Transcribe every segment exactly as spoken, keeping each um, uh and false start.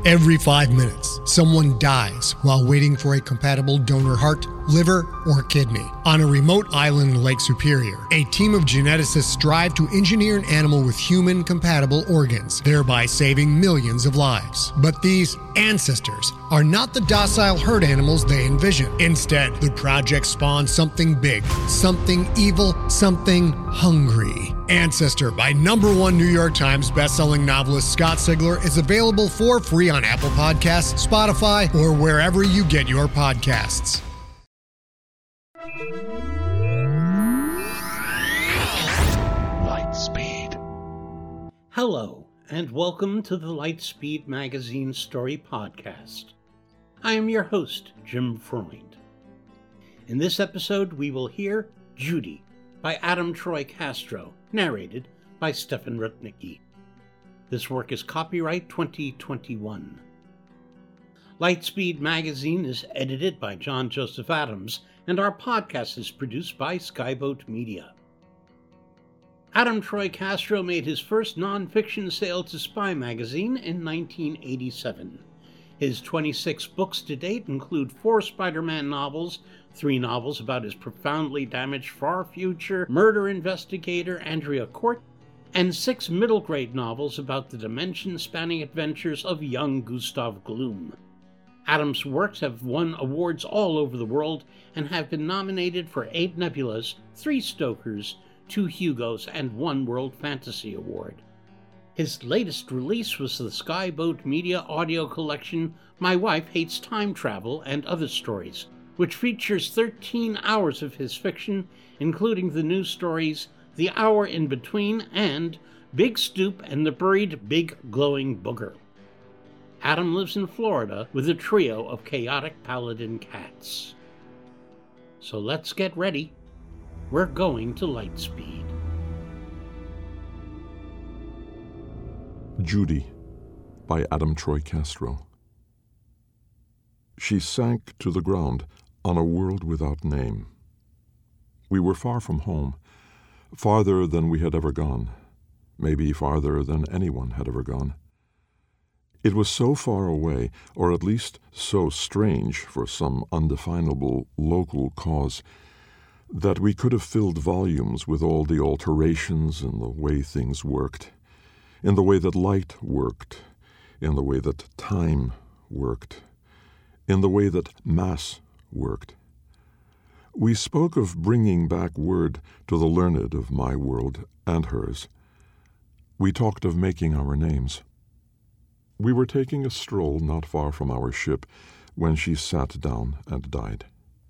Every five minutes, someone dies while waiting for a compatible donor heart, liver, or kidney. On a remote island in Lake Superior, a team of geneticists strive to engineer an animal with human-compatible organs, thereby saving millions of lives. But these ancestors are not the docile herd animals they envision. Instead, the project spawns something big, something evil, something hungry. Ancestor by number one New York Times bestselling novelist Scott Sigler is available for free on Apple Podcasts, Spotify, or wherever you get your podcasts. Lightspeed. Hello, and welcome to the Lightspeed Magazine Story Podcast. I am your host, Jim Freund. In this episode, we will hear Judy by Adam Troy Castro, narrated by Stefan Rudnicki. This work is copyright twenty twenty-one. Lightspeed Magazine is edited by John Joseph Adams, and our podcast is produced by Skyboat Media. Adam Troy Castro made his first non-fiction sale to Spy Magazine in nineteen eighty-seven. His twenty-six books to date include four Spider-Man novels, three novels about his profoundly damaged far future murder investigator Andrea Cort, and six middle-grade novels about the dimension-spanning adventures of young Gustav Gloom. Adams' works have won awards all over the world and have been nominated for eight Nebulas, three Stokers, two Hugos, and one World Fantasy Award. His latest release was the Skyboat Media audio collection My Wife Hates Time Travel and Other Stories, which features thirteen hours of his fiction, including the new stories The Hour in Between and Big Stoop and the Buried Big Glowing Booger. Adam lives in Florida with a trio of chaotic paladin cats. So let's get ready. We're going to Lightspeed. Judy by Adam Troy Castro. She sank to the ground on a world without name. We were far from home, farther than we had ever gone, maybe farther than anyone had ever gone. It was so far away, or at least so strange for some undefinable local cause, that we could have filled volumes with all the alterations in the way things worked, in the way that light worked, in the way that time worked, in the way that mass worked. We spoke of bringing back word to the learned of my world and hers. We talked of making our names. We were taking a stroll not far from our ship when she sat down and died.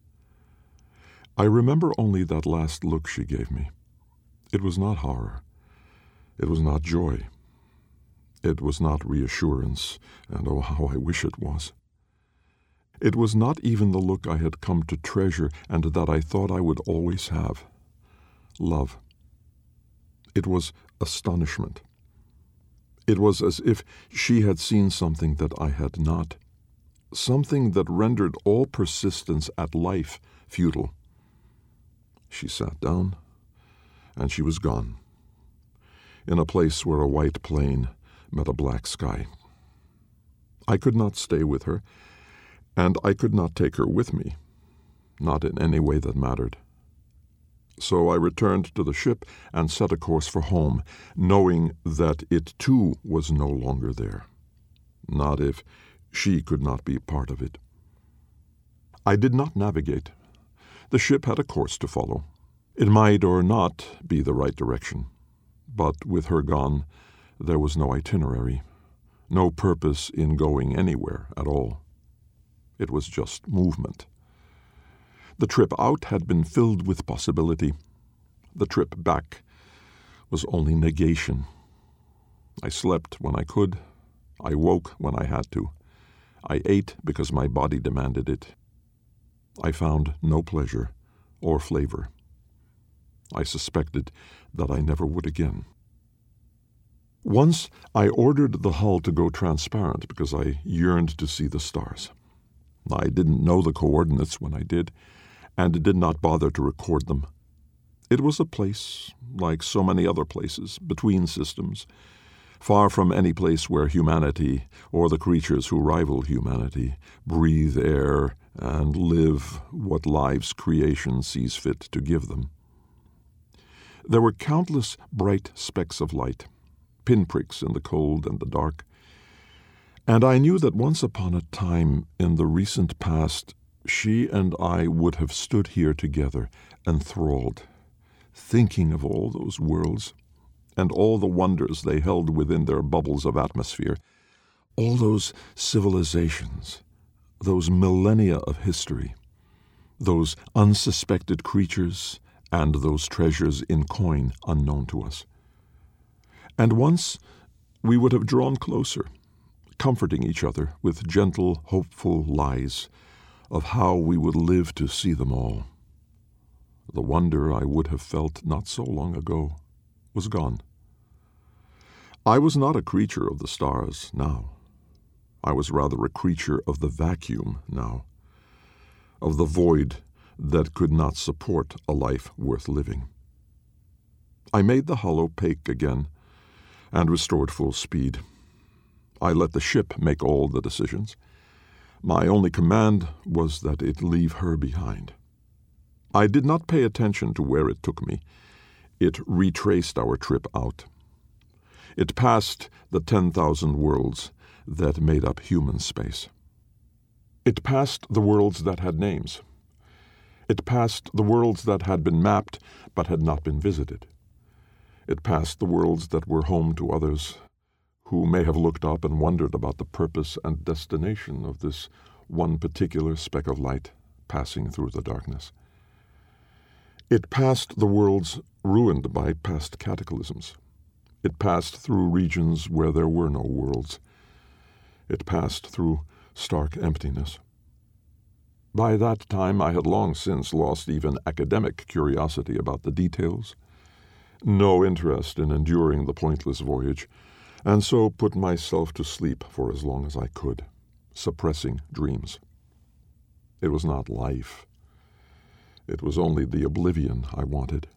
I remember only that last look she gave me. It was not horror. It was not joy. It was not reassurance, and oh, how I wish it was. It was not even the look I had come to treasure and that I thought I would always have. Love. It was astonishment. It was as if she had seen something that I had not, something that rendered all persistence at life futile. She sat down, and she was gone, in a place where a white plain met a black sky. I could not stay with her, and I could not take her with me, not in any way that mattered. So I returned to the ship and set a course for home, knowing that it too was no longer there, not if she could not be part of it. I did not navigate. The ship had a course to follow. It might or not be the right direction, but with her gone, there was no itinerary, no purpose in going anywhere at all. It was just movement. The trip out had been filled with possibility. The trip back was only negation. I slept when I could. I woke when I had to. I ate because my body demanded it. I found no pleasure or flavor. I suspected that I never would again. Once I ordered the hull to go transparent because I yearned to see the stars. I didn't know the coordinates when I did, and did not bother to record them. It was a place, like so many other places, between systems, far from any place where humanity, or the creatures who rival humanity, breathe air and live what life's creation sees fit to give them. There were countless bright specks of light, pinpricks in the cold and the dark, and I knew that once upon a time in the recent past she and I would have stood here together, enthralled, thinking of all those worlds and all the wonders they held within their bubbles of atmosphere, all those civilizations, those millennia of history, those unsuspected creatures, and those treasures in coin unknown to us. And once we would have drawn closer, comforting each other with gentle, hopeful lies of how we would live to see them all. The wonder I would have felt not so long ago was gone. I was not a creature of the stars now. I was rather a creature of the vacuum now, of the void that could not support a life worth living. I made the hollow pake again and restored full speed. I let the ship make all the decisions. My only command was that it leave her behind. I did not pay attention to where it took me. It retraced our trip out. It passed the ten thousand worlds that made up human space. It passed the worlds that had names. It passed the worlds that had been mapped but had not been visited. It passed the worlds that were home to others who may have looked up and wondered about the purpose and destination of this one particular speck of light passing through the darkness. It passed the worlds ruined by past cataclysms. It passed through regions where there were no worlds. It passed through stark emptiness. By that time I had long since lost even academic curiosity about the details, no interest in enduring the pointless voyage, and so put myself to sleep for as long as I could, suppressing dreams. It was not life. It was only the oblivion I wanted.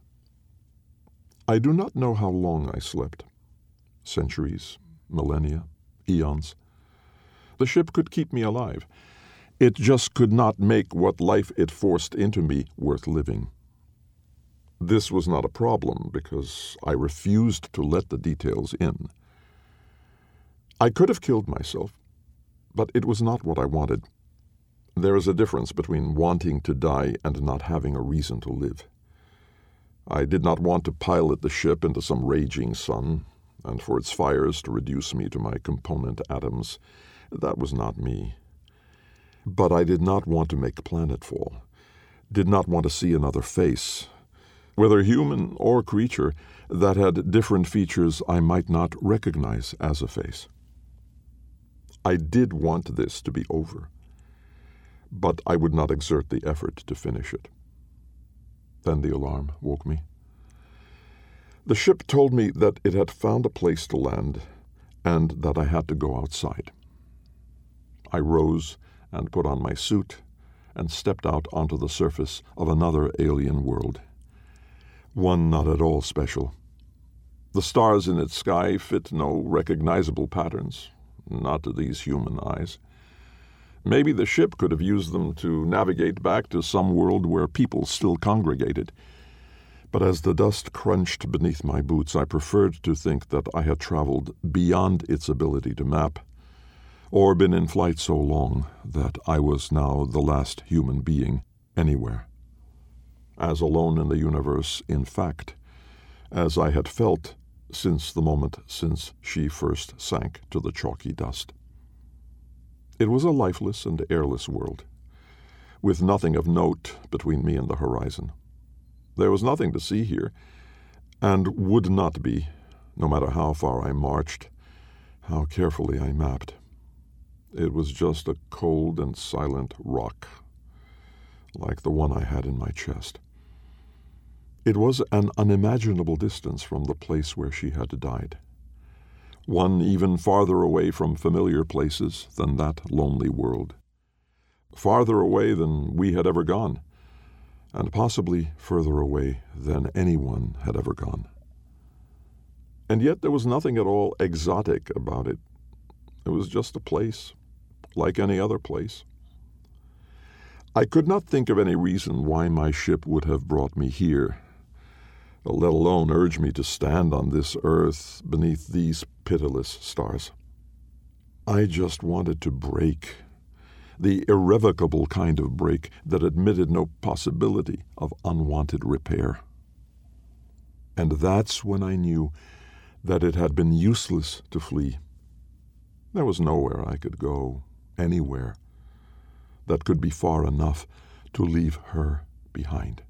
I do not know how long I slept. Centuries, millennia, eons. The ship could keep me alive. It just could not make what life it forced into me worth living. This was not a problem because I refused to let the details in. I could have killed myself, but it was not what I wanted. There is a difference between wanting to die and not having a reason to live. I did not want to pilot the ship into some raging sun, and for its fires to reduce me to my component atoms. That was not me. But I did not want to make planetfall, did not want to see another face, whether human or creature, that had different features I might not recognize as a face. I did want this to be over, but I would not exert the effort to finish it. Then the alarm woke me. The ship told me that it had found a place to land and that I had to go outside. I rose and put on my suit and stepped out onto the surface of another alien world, one not at all special. The stars in its sky fit no recognizable patterns, not to these human eyes. Maybe the ship could have used them to navigate back to some world where people still congregated. But as the dust crunched beneath my boots, I preferred to think that I had traveled beyond its ability to map, or been in flight so long that I was now the last human being anywhere. As alone in the universe, in fact, as I had felt since the moment since she first sank to the chalky dust. It was a lifeless and airless world, with nothing of note between me and the horizon. There was nothing to see here, and would not be, no matter how far I marched, how carefully I mapped. It was just a cold and silent rock, like the one I had in my chest. It was an unimaginable distance from the place where she had died, one even farther away from familiar places than that lonely world, farther away than we had ever gone, and possibly further away than anyone had ever gone. And yet there was nothing at all exotic about it. It was just a place, like any other place. I could not think of any reason why my ship would have brought me here, let alone urge me to stand on this earth beneath these pitiless stars. I just wanted to break, the irrevocable kind of break that admitted no possibility of unwanted repair. And that's when I knew that it had been useless to flee. There was nowhere I could go, anywhere, that could be far enough to leave her behind.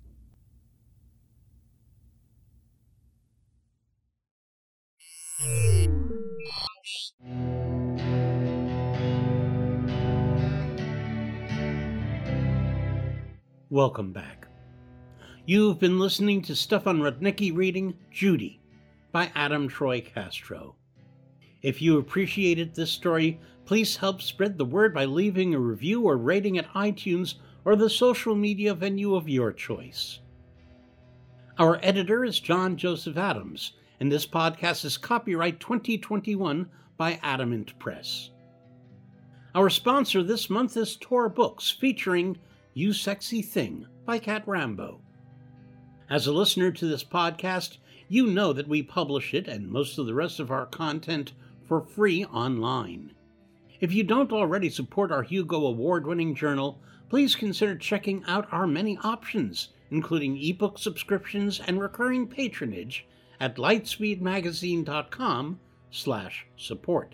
Welcome back. You've been listening to Stefan Rudnicki reading Judy by Adam Troy Castro. If you appreciated this story, please help spread the word by leaving a review or rating at iTunes or the social media venue of your choice. Our editor is John Joseph Adams, and this podcast is copyright twenty twenty-one by Adamant Press. Our sponsor this month is Tor Books, featuring You Sexy Thing by Cat Rambo. As a listener to this podcast, you know that we publish it and most of the rest of our content for free online. If you don't already support our Hugo Award-winning journal, please consider checking out our many options, including ebook subscriptions and recurring patronage at lightspeedmagazine.com slash support.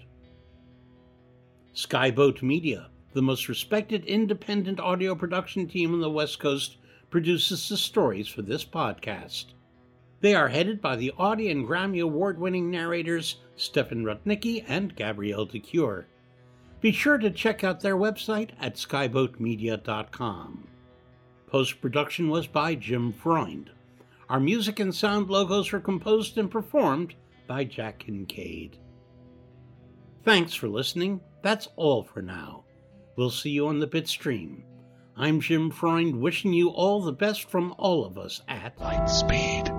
Skyboat Media, the most respected independent audio production team on the West Coast, produces the stories for this podcast. They are headed by the Audie and Grammy Award-winning narrators Stefan Rudnicki and Gabrielle de Cure. Be sure to check out their website at skyboat media dot com. Post-production was by Jim Freund. Our music and sound logos were composed and performed by Jack Kincaid. Thanks for listening. That's all for now. We'll see you on the Bitstream. I'm Jim Freund, wishing you all the best from all of us at Lightspeed.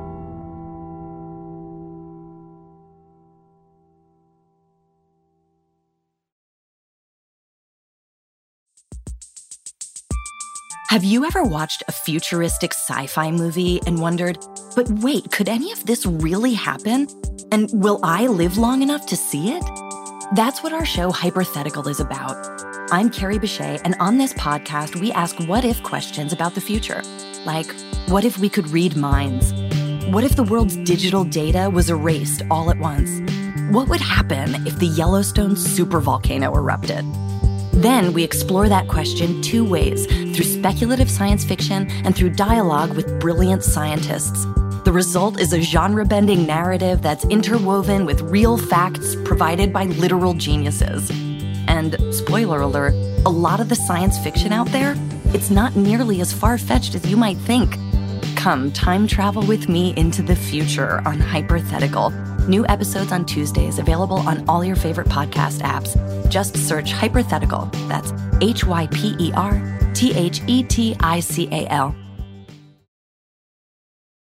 Have you ever watched a futuristic sci-fi movie and wondered, but wait, could any of this really happen? And will I live long enough to see it? That's what our show Hypothetical is about. I'm Carrie Bechet, and on this podcast, we ask what-if questions about the future. Like, what if we could read minds? What if the world's digital data was erased all at once? What would happen if the Yellowstone supervolcano erupted? Then we explore that question two ways, through speculative science fiction and through dialogue with brilliant scientists. The result is a genre-bending narrative that's interwoven with real facts provided by literal geniuses. And, spoiler alert, a lot of the science fiction out there, it's not nearly as far-fetched as you might think. Come time travel with me into the future on Hypothetical. New episodes on Tuesdays, available on all your favorite podcast apps. Just search Hypothetical. That's H Y P E R T H E T I C A L.